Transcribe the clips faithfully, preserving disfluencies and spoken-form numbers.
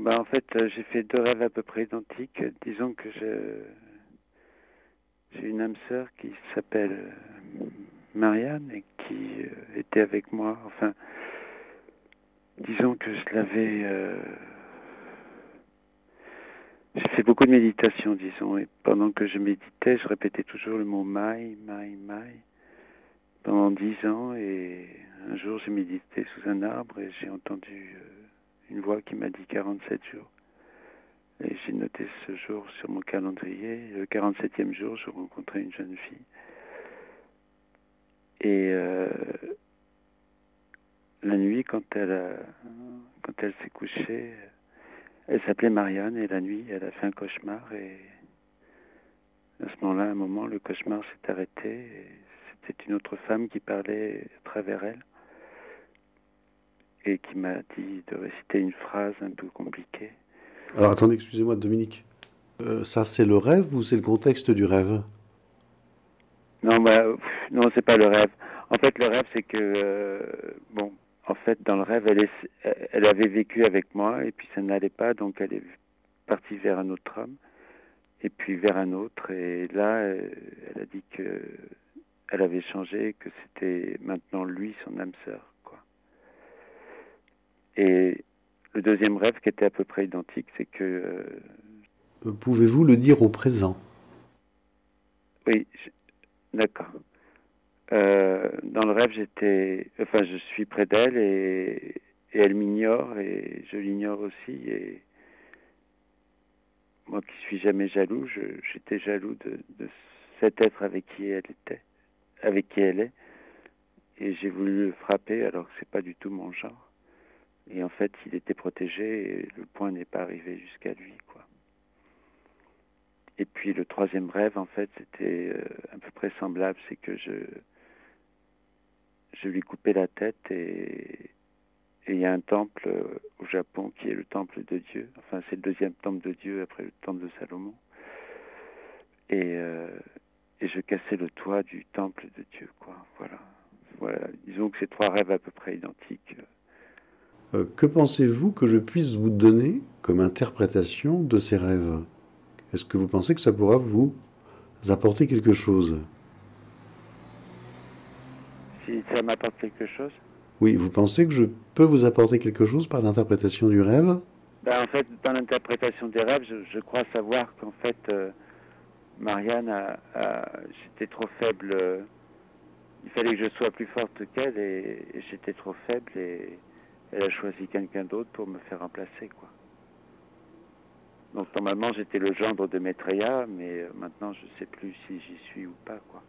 Bah, en fait, euh, j'ai fait deux rêves à peu près identiques. Disons que je, j'ai une âme sœur qui s'appelle euh, Marianne et qui euh, était avec moi. Enfin, disons que je l'avais... euh, j'ai fait beaucoup de méditation, disons, et pendant que je méditais, je répétais toujours le mot Mai, Mai, Mai, pendant dix ans, et un jour j'ai médité sous un arbre et j'ai entendu euh, une voix qui m'a dit quarante-sept jours. Et j'ai noté ce jour sur mon calendrier. Le quarante-septième jour, je rencontrais une jeune fille. Et euh, la nuit, quand elle, a, quand elle s'est couchée, elle s'appelait Marianne, et la nuit, elle a fait un cauchemar. Et à ce moment-là, à un moment, le cauchemar s'est arrêté. Et c'était une autre femme qui parlait à travers elle et qui m'a dit de réciter une phrase un peu compliquée. Alors attendez, excusez-moi, Dominique. Euh, ça, c'est le rêve ou c'est le contexte du rêve? Non, bah, pff, non, c'est pas le rêve. En fait, le rêve, c'est que, euh, bon, en fait, dans le rêve, elle, est, elle avait vécu avec moi et puis ça n'allait pas, donc elle est partie vers un autre homme et puis vers un autre. Et là, elle, elle a dit que elle avait changé, que c'était maintenant lui, son âme sœur, quoi. Et le deuxième rêve, qui était à peu près identique, c'est que, euh, Euh, Pouvez-vous le dire au présent? oui, je- d'accord. Euh, dans le rêve, j'étais, enfin, je suis près d'elle et, et elle m'ignore et je l'ignore aussi. Et moi qui suis jamais jaloux, je- j'étais jaloux de, de cet être avec qui elle était, avec qui elle est. Et j'ai voulu le frapper alors que c'est pas du tout mon genre. Et en fait, il était protégé et le point n'est pas arrivé jusqu'à lui, quoi. Et puis le troisième rêve, en fait, c'était euh, à peu près semblable, c'est que je, je lui coupais la tête et Et il y a un temple euh, au Japon qui est le temple de Dieu. Enfin, c'est le deuxième temple de Dieu après le temple de Salomon. Et, euh, et je cassais le toit du temple de Dieu, quoi. Voilà. Voilà. Disons que c'est trois rêves à peu près identiques. Euh, que pensez-vous que je puisse vous donner comme interprétation de ces rêves? Est-ce que vous pensez que ça pourra vous apporter quelque chose? Si ça m'apporte quelque chose, Oui, vous pensez que je peux vous apporter quelque chose par l'interprétation du rêve? ben, en fait, dans l'interprétation des rêves, je, je crois savoir qu'en fait, euh, Marianne, a, a, j'étais trop faible. Euh, il fallait que je sois plus forte qu'elle et, et j'étais trop faible et elle a choisi quelqu'un d'autre pour me faire remplacer, quoi. Donc normalement j'étais le gendre de Maitreya, mais euh, maintenant je sais plus si j'y suis ou pas, quoi.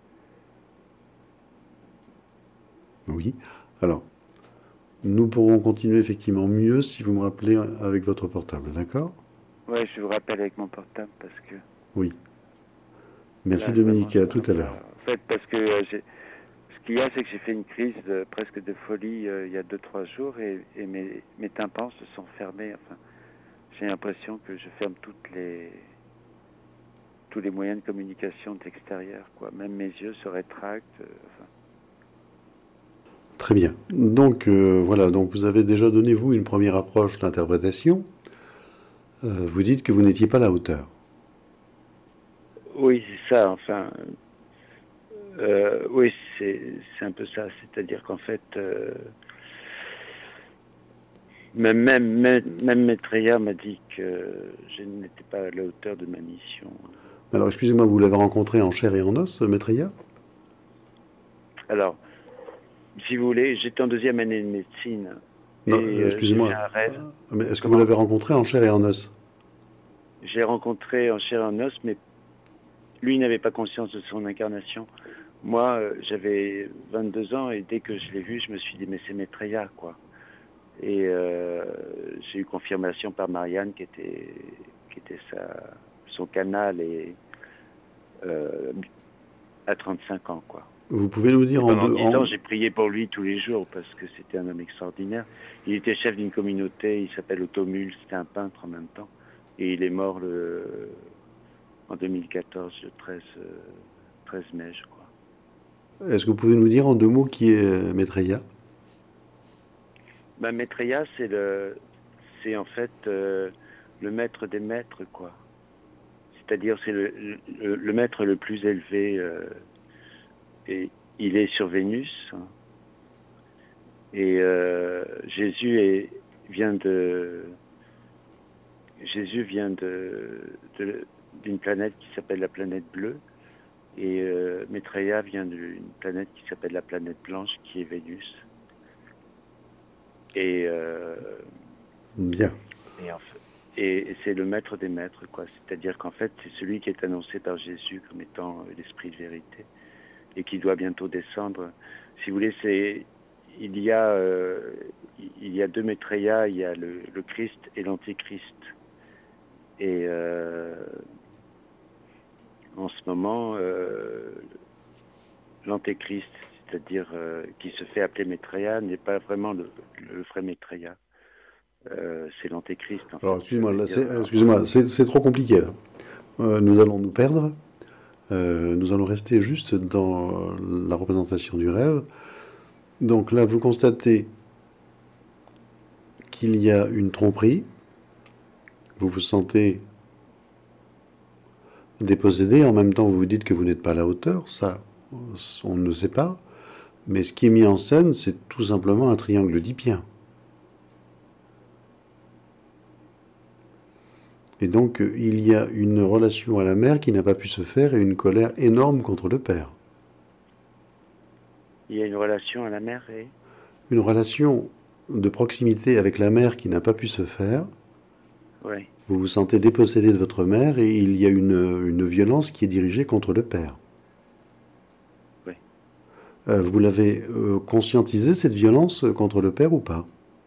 Oui. Alors, nous pourrons continuer effectivement mieux si vous me rappelez avec votre portable, d'accord? Ouais, je vous rappelle avec mon portable parce que Oui. Merci là vraiment Dominique et je à tout pourrais à l'heure. pas. En fait, parce que euh, j'ai... ce qu'il y a, c'est que j'ai fait une crise de, presque de folie euh, il y a deux trois jours et, et mes, mes tympans se sont fermés. Enfin, j'ai l'impression que je ferme toutes les tous les moyens de communication de l'extérieur, quoi. Même mes yeux se rétractent. Euh, enfin. Très bien. Donc euh, voilà, donc vous avez déjà donné vous une première approche d'interprétation. Euh, vous dites que vous n'étiez pas à la hauteur. Oui, c'est ça. Enfin, euh, oui, c'est c'est un peu ça. C'est-à-dire qu'en fait. Euh, Même, même, même, même Maitreya m'a dit que je n'étais pas à la hauteur de ma mission. Alors excusez-moi, vous l'avez rencontré en chair et en os, Maitreya? Alors, si vous voulez, j'étais en deuxième année de médecine Non, et euh, euh, j'ai fait excusez-moi. un rêve. Euh, mais est-ce que vous Comment? l'avez rencontré en chair et en os? Je l'ai rencontré en chair et en os, mais lui n'avait pas conscience de son incarnation. Moi, euh, j'avais vingt-deux ans et dès que je l'ai vu, je me suis dit, mais c'est Maitreya, quoi. Et euh, j'ai eu confirmation par Marianne qui était, qui était sa, son canal et euh, à trente-cinq ans, quoi. Vous pouvez nous Et dire en pendant deux... dix ans, En... j'ai prié pour lui tous les jours parce que c'était un homme extraordinaire. Il était chef d'une communauté, il s'appelle Automul, c'était un peintre en même temps. Et il est mort le, en deux mille quatorze, le treize, euh, treize mai, je crois. Est-ce que vous pouvez nous dire en deux mots qui est euh, Maitreya? Ben, Maitreya, c'est le, c'est en fait euh, le maître des maîtres, quoi. C'est-à-dire, c'est le, le, le maître le plus élevé, euh, et il est sur Vénus. Et euh, Jésus est, vient de... Jésus vient de, de, d'une planète qui s'appelle la planète bleue. Et euh, Maitreya vient d'une planète qui s'appelle la planète blanche, qui est Vénus. Et, euh, Bien. Et, en fait, et, et c'est le maître des maîtres, quoi. C'est-à-dire qu'en fait, c'est celui qui est annoncé par Jésus comme étant l'esprit de vérité et qui doit bientôt descendre. Si vous voulez, c'est il y a euh, il y a deux Maitreya, il y a le, le Christ et l'Antéchrist. Et euh, en ce moment, euh, l'Antéchrist, c'est-à-dire euh, qui se fait appeler Maitreya, n'est pas vraiment le, le vrai Maitreya. Euh, c'est l'Antéchrist. En Alors, fait, excusez-moi, là, dire, c'est, excusez-moi, c'est, c'est trop compliqué, là. Euh, nous allons nous perdre. Euh, nous allons rester juste dans la représentation du rêve. Donc là, vous constatez qu'il y a une tromperie. Vous vous sentez dépossédé. En même temps, vous vous dites que vous n'êtes pas à la hauteur. Ça, on ne le sait pas. Mais ce qui est mis en scène, c'est tout simplement un triangle oedipien. Et donc, il y a une relation à la mère qui n'a pas pu se faire et une colère énorme contre le père. Il y a une relation à la mère et... Une relation de proximité avec la mère qui n'a pas pu se faire. Oui. Vous vous sentez dépossédé de votre mère et il y a une, une violence qui est dirigée contre le père. Oui. Euh, vous l'avez euh, conscientisé, cette violence contre le père ou pas?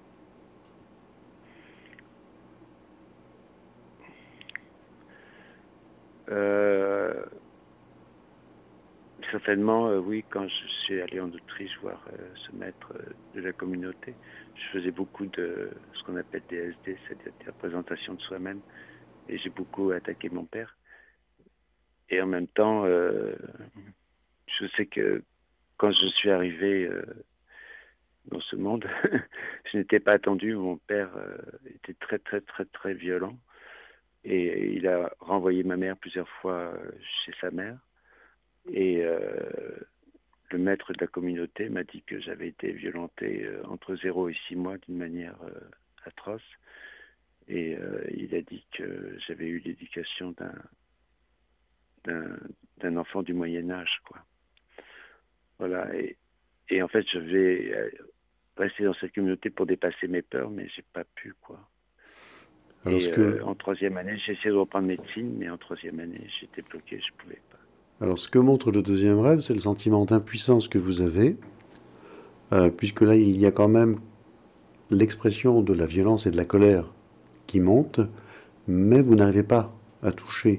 Euh, certainement, euh, oui, quand je suis allé en Autriche voir euh, ce maître euh, de la communauté, je faisais beaucoup de ce qu'on appelle des S D, c'est-à-dire des représentations de soi-même, et j'ai beaucoup attaqué mon père. Et en même temps, euh, je sais que quand je suis arrivé euh, dans ce monde, je n'étais pas attendu. Mon père euh, était très, très, très, très violent. Et il a renvoyé ma mère plusieurs fois chez sa mère. Et euh, le maître de la communauté m'a dit que j'avais été violenté euh, entre zéro et six mois d'une manière euh, atroce. Et euh, il a dit que j'avais eu l'éducation d'un, d'un, d'un enfant du Moyen-Âge, quoi. Voilà. Et, et en fait, je vais rester dans cette communauté pour dépasser mes peurs, mais j'ai pas pu, quoi. Alors, Et ce que... euh, en troisième année, j'ai essayé de reprendre médecine, mais en troisième année, j'étais bloqué, je pouvais pas. Alors, ce que montre le deuxième rêve, c'est le sentiment d'impuissance que vous avez, euh, puisque là, il y a quand même l'expression de la violence et de la colère qui monte, mais vous n'arrivez pas à toucher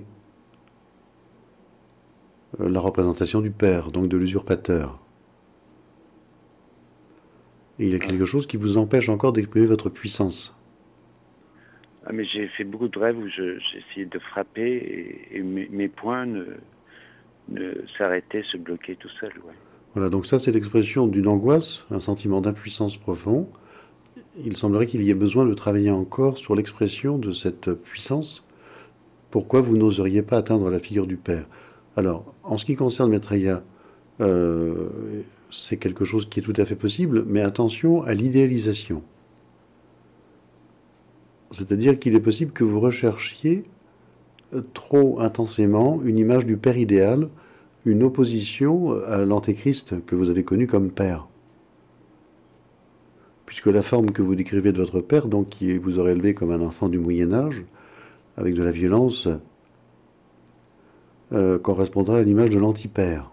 euh, la représentation du père, donc de l'usurpateur. Et il y a quelque chose qui vous empêche encore d'exprimer votre puissance. Ah, mais j'ai fait beaucoup de rêves où je, j'ai essayé de frapper et, et mes, mes poings ne, ne s'arrêtaient, se bloquaient tout seuls. Ouais. Voilà, donc ça c'est l'expression d'une angoisse, un sentiment d'impuissance profond. Il semblerait qu'il y ait besoin de travailler encore sur l'expression de cette puissance. Pourquoi vous n'oseriez pas atteindre la figure du père? Alors, en ce qui concerne Maitreya, euh, c'est quelque chose qui est tout à fait possible, mais attention à l'idéalisation. C'est-à-dire qu'il est possible que vous recherchiez trop intensément une image du père idéal, une opposition à l'antéchrist que vous avez connu comme père. Puisque la forme que vous décrivez de votre père, donc qui vous aurait élevé comme un enfant du Moyen-Âge, avec de la violence, euh, correspondrait à l'image de l'antipère.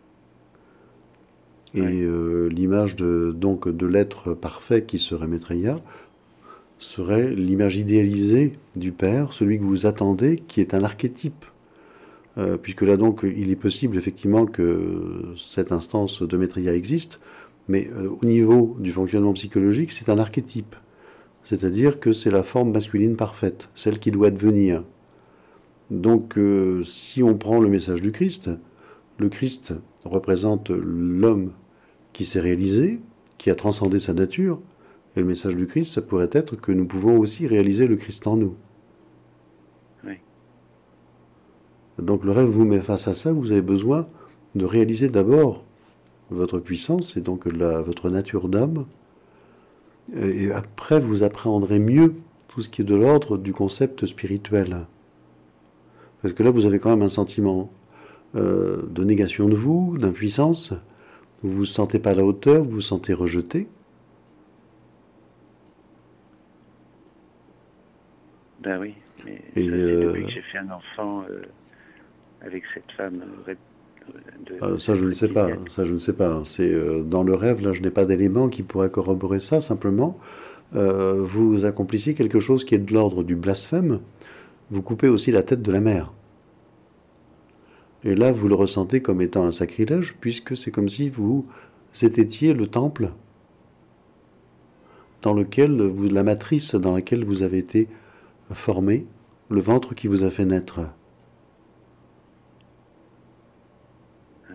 Et Oui. euh, l'image de, donc, de l'être parfait qui serait Maitreya serait l'image idéalisée du père, celui que vous attendez, qui est un archétype. Euh, puisque là donc il est possible effectivement que cette instance de Maitreya existe, mais euh, au niveau du fonctionnement psychologique, c'est un archétype. C'est-à-dire que c'est la forme masculine parfaite, celle qui doit devenir. Donc euh, si on prend le message du Christ, le Christ représente l'homme qui s'est réalisé, qui a transcendé sa nature, Et le message du Christ, ça pourrait être que nous pouvons aussi réaliser le Christ en nous. Oui. Donc le rêve vous met face à ça, vous avez besoin de réaliser d'abord votre puissance et donc la, votre nature d'homme. Et après, vous appréhenderez mieux tout ce qui est de l'ordre du concept spirituel. Parce que là, vous avez quand même un sentiment euh, de négation de vous, d'impuissance. Vous ne vous sentez pas à la hauteur, vous vous sentez rejeté. Ben oui, mais Et ça, euh, c'est depuis que j'ai fait un enfant euh, avec cette femme euh, de, euh, de ça, cette je ne sais pas. reptilienne. Ça, je ne sais pas. C'est euh, dans le rêve, là, je n'ai pas d'éléments qui pourraient corroborer ça. Simplement, euh, vous accomplissez quelque chose qui est de l'ordre du blasphème. Vous coupez aussi la tête de la mère. Et là, vous le ressentez comme étant un sacrilège, puisque c'est comme si vous étiez le temple dans lequel vous, la matrice dans laquelle vous avez été formé, le ventre qui vous a fait naître. Oui.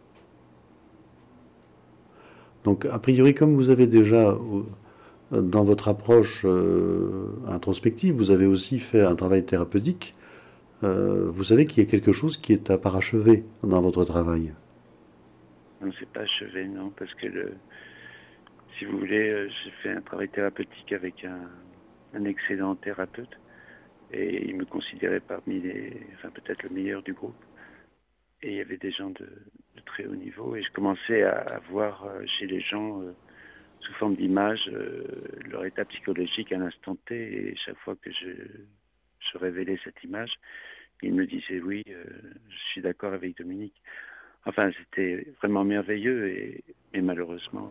Donc, a priori, comme vous avez déjà, dans votre approche euh, introspective, vous avez aussi fait un travail thérapeutique, euh, vous savez qu'il y a quelque chose qui est à parachever dans votre travail. Non, c'est pas achevé, non, parce que le, si vous voulez, euh, j'ai fait un travail thérapeutique avec un, un excellent thérapeute et il me considérait parmi les, enfin peut-être le meilleur du groupe. Et il y avait des gens de, de très haut niveau et je commençais à, à voir euh, chez les gens euh, sous forme d'image euh, leur état psychologique à l'instant T et chaque fois que je, je révélais cette image, ils me disaient oui, euh, je suis d'accord avec Dominique. Enfin, c'était vraiment merveilleux et, et malheureusement,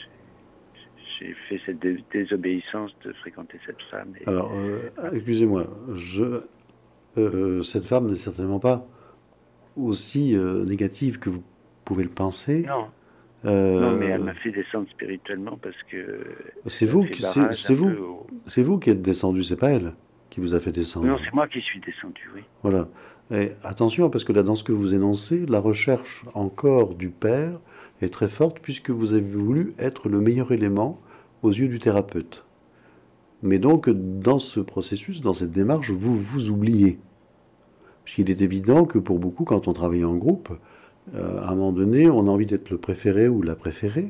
j'ai, j'ai fait cette dé- désobéissance de fréquenter cette femme. Et, Alors, euh, excusez-moi, je, euh, cette femme n'est certainement pas aussi euh, négative que vous pouvez le penser. non, non, mais elle Euh, m'a fait descendre spirituellement parce que c'est elle a vous, fait qui- c'est barrage un c'est vous, peu au... c'est vous qui êtes descendu, c'est pas elle qui vous a fait Non, descendre. c'est moi qui suis descendu, oui. Voilà. Et attention, parce que là, dans ce que vous énoncez, la recherche encore du Père est très forte puisque vous avez voulu être le meilleur élément aux yeux du thérapeute. Mais donc, dans ce processus, dans cette démarche, vous vous oubliez. Puisqu'il est évident que pour beaucoup, quand on travaille en groupe, euh, à un moment donné, on a envie d'être le préféré ou la préférée.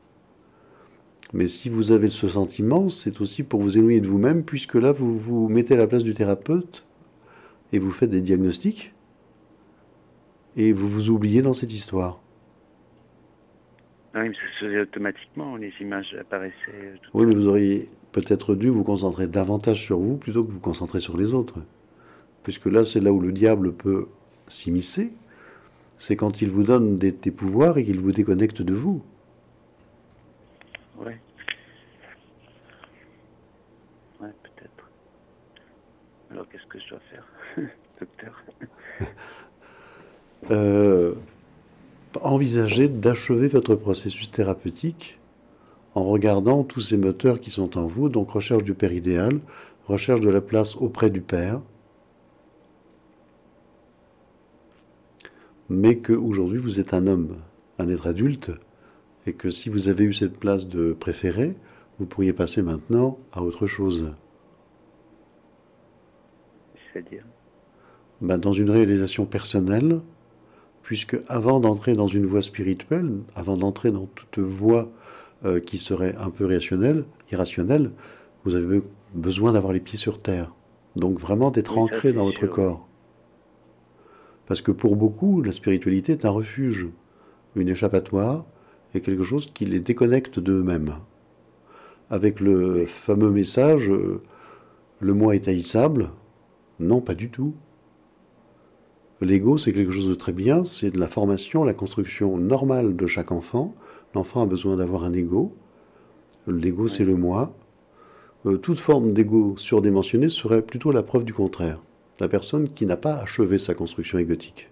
Mais si vous avez ce sentiment, c'est aussi pour vous éloigner de vous-même, puisque là, vous vous mettez à la place du thérapeute et vous faites des diagnostics, et vous vous oubliez dans cette histoire. Non, mais ça se faisait automatiquement, les images apparaissaient euh, toutes Oui, mais seules. vous auriez peut-être dû vous concentrer davantage sur vous plutôt que vous concentrer sur les autres. Puisque là, c'est là où le diable peut s'immiscer, c'est quand il vous donne des, des pouvoirs et qu'il vous déconnecte de vous. Ouais. Ouais, peut-être. Alors, qu'est-ce que je dois faire, docteur? Euh, envisagez d'achever votre processus thérapeutique en regardant tous ces moteurs qui sont en vous, donc recherche du Père idéal, recherche de la place auprès du Père, mais qu'aujourd'hui vous êtes un homme, un être adulte, et que si vous avez eu cette place de préféré, vous pourriez passer maintenant à autre chose. C'est-à-dire? Ben, dans une réalisation personnelle, puisque avant d'entrer dans une voie spirituelle, avant d'entrer dans toute voie euh, qui serait un peu rationnelle, irrationnelle, vous avez besoin d'avoir les pieds sur terre. Donc vraiment d'être Oui, ça ancré c'est dans votre sûr, oui. corps. Parce que pour beaucoup, la spiritualité est un refuge, une échappatoire, et quelque chose qui les déconnecte d'eux-mêmes. Avec le Oui, fameux message, euh, le moi est haïssable. Non, pas du tout. L'ego, c'est quelque chose de très bien, c'est de la formation, la construction normale de chaque enfant. L'enfant a besoin d'avoir un ego. L'ego, c'est oui. le moi. Euh, toute forme d'ego surdimensionné serait plutôt la preuve du contraire. La personne qui n'a pas achevé sa construction égotique.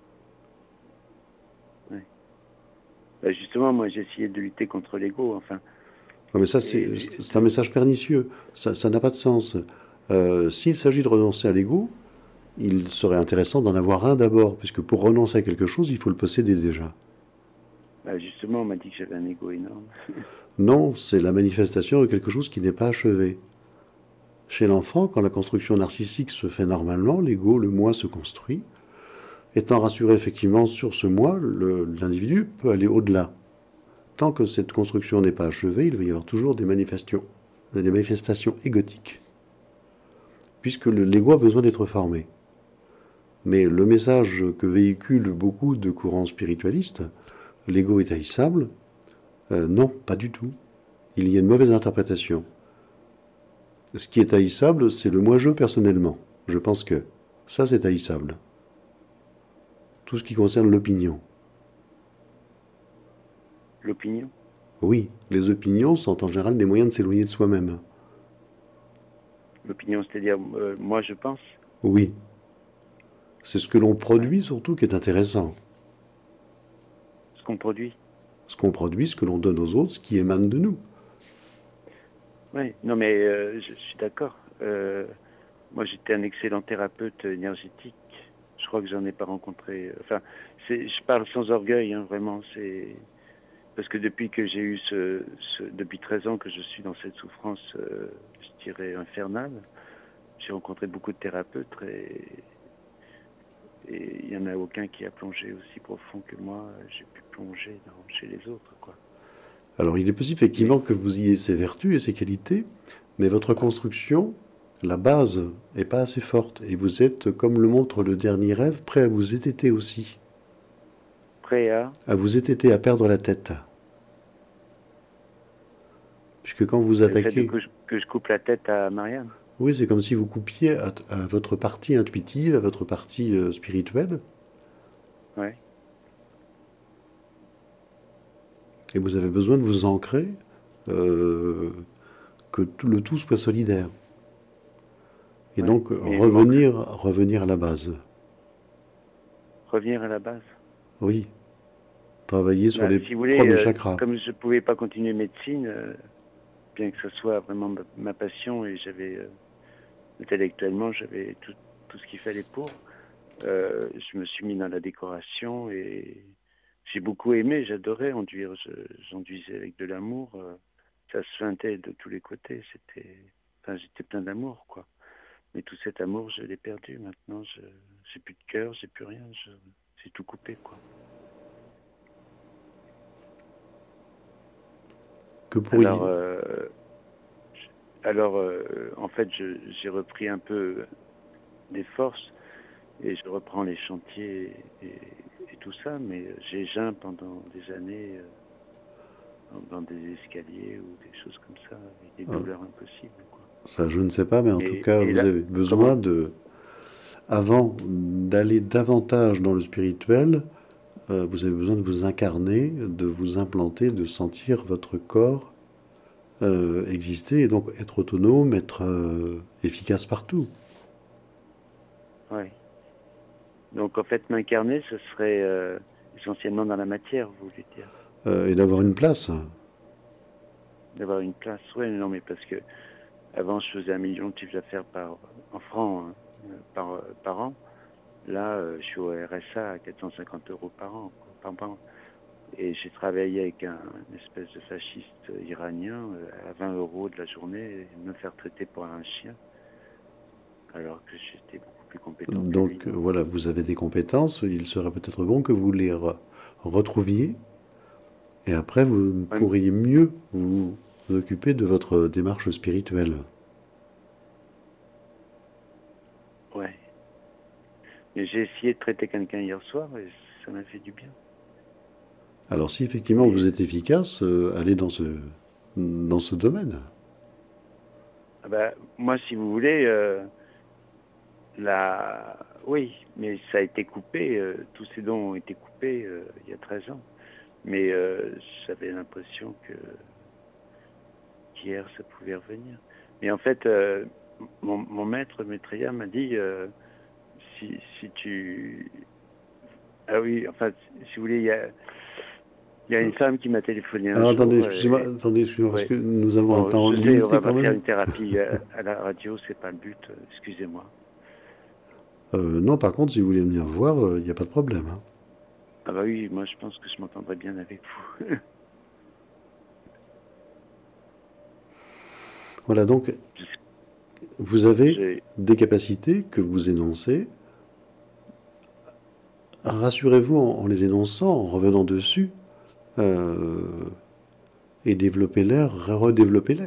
Oui. Bah, justement, moi j'ai essayé de lutter contre l'ego, enfin. Non, mais ça, c'est Et j'ai- c'est un message pernicieux. Ça ça n'a pas de sens. Euh, S'il s'agit de renoncer à l'ego, il serait intéressant d'en avoir un d'abord, puisque pour renoncer à quelque chose, il faut le posséder déjà. Bah, justement, on m'a dit que j'avais un ego énorme. Non, c'est la manifestation de quelque chose qui n'est pas achevé. Chez l'enfant, quand la construction narcissique se fait normalement, l'ego, le moi se construit. Étant rassuré effectivement sur ce moi, le- l'individu peut aller au-delà. Tant que cette construction n'est pas achevée, il va y avoir toujours des manifestations, des manifestations égotiques, puisque le- l'ego a besoin d'être formé. Mais le message que véhiculent beaucoup de courants spiritualistes, l'ego est haïssable, euh, non, pas du tout. Il y a une mauvaise interprétation. Ce qui est haïssable, c'est le moi-je personnellement. Je pense que ça, c'est haïssable. Tout ce qui concerne l'opinion. L'opinion. Oui, les opinions sont en général des moyens de s'éloigner de soi-même. L'opinion, c'est-à-dire, euh, moi je pense. Oui, c'est ce que l'on Ouais. produit surtout qui est intéressant. Ce qu'on produit. Ce qu'on produit, ce que l'on donne aux autres, ce qui émane de nous. Oui, non mais euh, je, je suis d'accord. Euh, moi j'étais un excellent thérapeute énergétique. Je crois que j'en ai pas rencontré. Enfin, c'est, je parle sans orgueil, hein, vraiment. C'est parce que depuis que j'ai eu ce, ce, depuis treize ans que je suis dans cette souffrance, euh, je dirais infernale, j'ai rencontré beaucoup de thérapeutes et et il y en a aucun qui a plongé aussi profond que moi. J'ai pu plonger dans, chez les autres, quoi. Alors il est possible Mais effectivement que vous ayez ces vertus et ces qualités, mais votre construction, la base, n'est pas assez forte. Et vous êtes, comme le montre le dernier rêve, prêt à vous étêter aussi. prêt à, À vous étêter, à perdre la tête. Puisque quand vous le fait de, attaquez, que, je, que je coupe la tête à Marianne. oui, c'est comme si vous coupiez à, à votre partie intuitive, à votre partie euh, spirituelle, Ouais. et vous avez besoin de vous ancrer, euh, que tout, le tout soit solidaire. Et Ouais. donc Mais il me manque revenir, revenir à la base. revenir à la base. Oui, travailler sur Bah, les si vous voulez, premiers euh, chakras. comme je ne pouvais pas continuer médecine, euh, bien que ce soit vraiment ma, ma passion et j'avais euh, intellectuellement j'avais tout, tout ce qu'il fallait pour, euh, je me suis mis dans la décoration et j'ai beaucoup aimé, j'adorais enduire, je, j'enduisais avec de l'amour, euh, ça se feintait de tous les côtés, c'était, enfin j'étais plein d'amour quoi. Mais tout cet amour, je l'ai perdu maintenant, je j'ai plus de cœur, j'ai plus rien, je, j'ai tout coupé quoi. Que Alors, pourriez... euh, alors euh, en fait, je, j'ai repris un peu des forces et je reprends les chantiers et, et tout ça, mais j'ai geint pendant des années euh, dans des escaliers ou des choses comme ça, avec des ah, douleurs impossibles, quoi. ça, je ne sais pas, mais en tout Mais cas, et vous là, avez besoin comment? de... Avant d'aller davantage dans le spirituel, euh, vous avez besoin de vous incarner, de vous implanter, de sentir votre corps euh, exister et donc être autonome, être euh, efficace partout. Ouais. Donc en fait, m'incarner, ce serait euh, essentiellement dans la matière, vous voulez dire, Euh, et d'avoir une place. d'avoir une place. Ouais, non, mais parce que avant, je faisais un million de chiffre d'affaires par en francs hein, par par an. Là, euh, je suis au R S A à quatre cent cinquante euros par an, quoi, par an. Et j'ai travaillé avec un une espèce de fasciste iranien euh, à vingt euros de la journée et me faire traiter pour un chien, alors que j'étais beaucoup plus compétent que lui. Donc euh, Non. voilà, vous avez des compétences, il serait peut-être bon que vous les re- retrouviez, et après vous Ouais, pourriez mieux vous occuper de votre démarche spirituelle. ouais. Mais j'ai essayé de traiter quelqu'un hier soir et ça m'a fait du bien. Alors si effectivement Mais vous êtes efficace, euh, allez dans ce, dans ce domaine. ah bah, moi, si vous voulez, euh, la... oui, mais ça a été coupé. Euh, tous ces dons ont été coupés euh, il y a treize ans. Mais euh, j'avais l'impression que qu'hier, ça pouvait revenir. Mais en fait, euh, mon, mon maître, Maitreya, m'a dit euh, si, si tu. Ah oui, enfin, si vous voulez, il y a, il y a une femme qui m'a téléphoné un Alors attendez, jour. excusez-moi, Et, attendez, excusez-moi, parce ouais. que nous avons un Bon, temps je sais, on limité va quand pas faire même. une thérapie à, à la radio, c'est pas le but. euh, Excusez-moi. Euh, non, par contre, si vous voulez venir voir, il n'y a pas de problème, hein. Ah bah oui, moi je pense que je m'entendrais bien avec vous. Voilà, donc Je- vous avez j'ai- des capacités que vous énoncez. Rassurez-vous en, en les énonçant, en revenant dessus, euh, et développez-les, redéveloppez-les.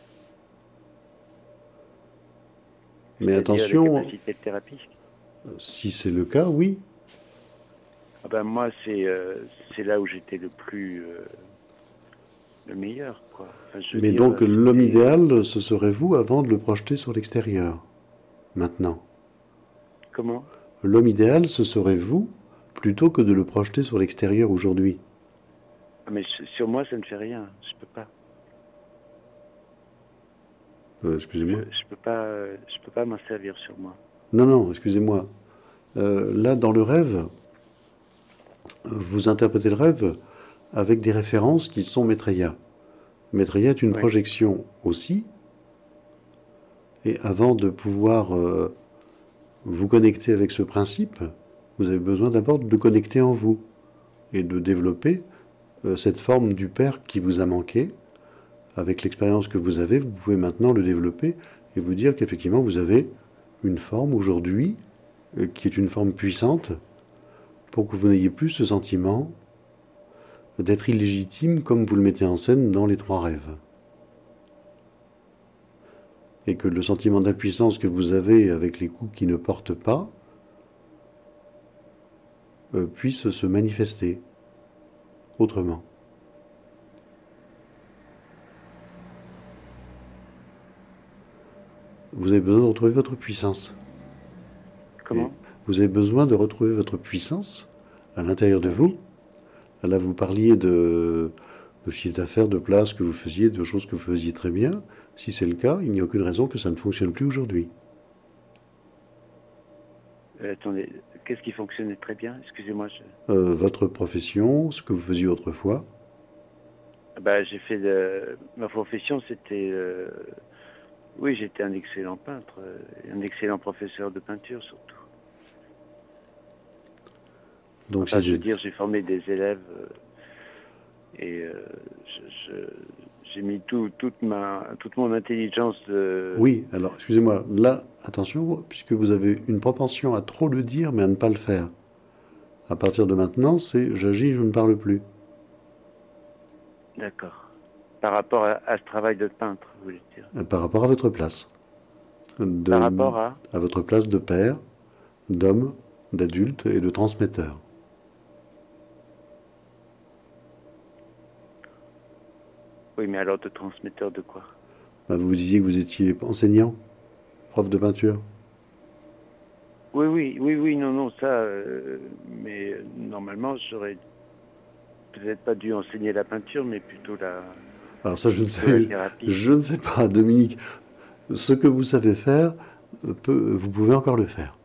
Mais C'est-à-dire les attention, capacités de thérapie. si c'est le cas, oui. Ah ben moi c'est euh, c'est là où j'étais le plus euh, le meilleur quoi. Enfin, je veux Mais dire donc euh, l'homme c'était idéal, ce serait vous avant de le projeter sur l'extérieur. Maintenant. comment? L'homme idéal, ce serait vous plutôt que de le projeter sur l'extérieur aujourd'hui. Ah, mais sur moi ça ne fait rien. Je peux pas. Euh, Je, excusez-moi. je peux pas. euh, Je peux pas m'en servir sur moi. Non, non, excusez-moi. Euh, là, dans le rêve, vous interprétez le rêve avec des références qui sont Maitreya. Maitreya est une Oui. projection aussi, et avant de pouvoir euh, vous connecter avec ce principe, vous avez besoin d'abord de connecter en vous et de développer euh, cette forme du Père qui vous a manqué. Avec l'expérience que vous avez, vous pouvez maintenant le développer et vous dire qu'effectivement vous avez une forme aujourd'hui euh, qui est une forme puissante pour que vous n'ayez plus ce sentiment d'être illégitime comme vous le mettez en scène dans les trois rêves. Et que le sentiment d'impuissance que vous avez avec les coups qui ne portent pas euh, puisse se manifester autrement. Vous avez besoin de retrouver votre puissance. Et Comment? vous avez besoin de retrouver votre puissance à l'intérieur de Ah vous. oui. Là, vous parliez de, de chiffre d'affaires, de place que vous faisiez, de choses que vous faisiez très bien. Si c'est le cas, il n'y a aucune raison que ça ne fonctionne plus aujourd'hui. Euh, attendez, qu'est-ce qui fonctionnait très bien? Excusez-moi. Je... Euh, votre profession, ce que vous faisiez autrefois. Ah bah j'ai fait de... ma profession c'était euh, oui j'étais un excellent peintre, euh, un excellent professeur de peinture surtout. Donc, Enfin si je veux c'est... dire j'ai formé des élèves. Euh, Et euh, je, je, j'ai mis tout, toute, ma, toute mon intelligence de... Oui, alors, excusez-moi, là, attention, puisque vous avez une propension à trop le dire, mais à ne pas le faire. À partir de maintenant, c'est j'agis, je ne parle plus. D'accord. Par rapport à, à ce travail de peintre, vous voulez dire. Euh, Par rapport à votre place. Par De, rapport à... à votre place de père, d'homme, d'adulte et de transmetteur. Oui, mais alors de transmetteur de quoi? Ben, vous disiez que vous étiez enseignant, prof de peinture. Oui, oui, oui, oui, non, non, ça... Euh, mais euh, normalement, j'aurais peut-être pas dû enseigner la peinture, mais plutôt la, Alors ça, je ne plutôt la sais, thérapie. je ne sais pas, Dominique. Ce que vous savez faire, euh, peut- vous pouvez encore le faire.